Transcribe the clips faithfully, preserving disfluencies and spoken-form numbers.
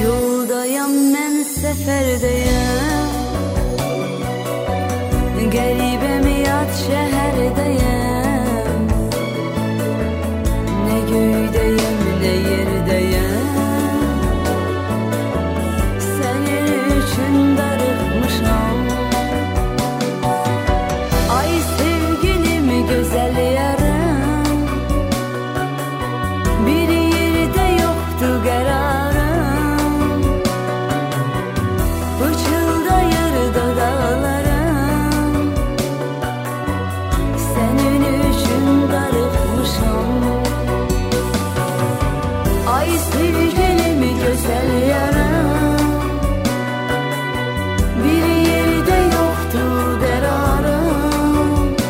Yoldayam mən səfərdəyəm, qəribəm yad şəhərdəyəm. Nə göydəyəm, nə yerdəyəm, sənin üçün darıxmışam. Ay sevgilim, gözəl yarım, bir yerdə yoxdu qərarım. Pıçıldayır dodaqlarım, sənin üçün darıxmışam. Ay sevgilim, gözəl yarım, bir yerdə yoxdu qərarım.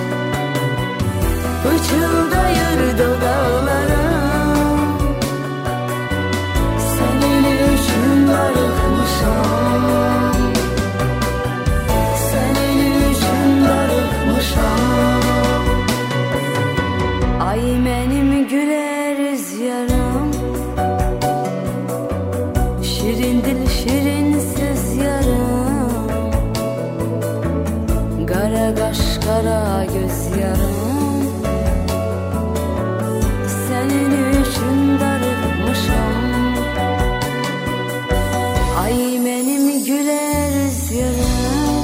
Pıçıldayır dodaqlarım, sənin üçün darıxmışam. Sənin üçün darıxmışam. Ay mənim gülər üz yarım, şirin dil, şirin söz yarım, qara qaş, qara göz yarım, sənin üçün darıxmışam. Ay mənim gülər üz yarım,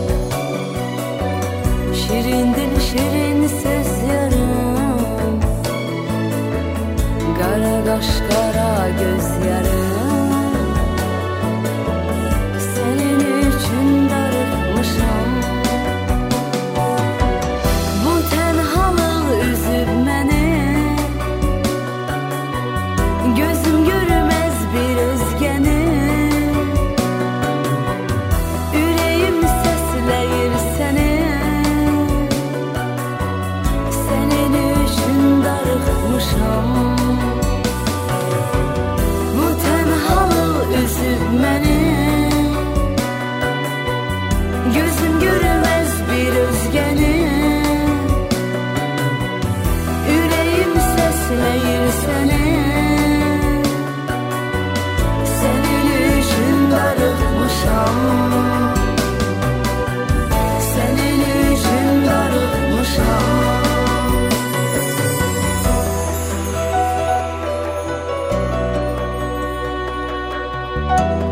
şirin dil, şirin söz yarım, qara qaş, qara göz yarım, sənin üçün darıxmışam. Bu tənhalıq üzüb məni, gözüm görməz bir özgəni. Ürəyim səsləyir səni, sənin üçün darıxmışam. Bu tənhalıq üzüb məni, gözüm görməz bir özgəni. Ürəyim səsləyir səni, sənin üçün darıxmışam. Sənin üçün darıxmışam.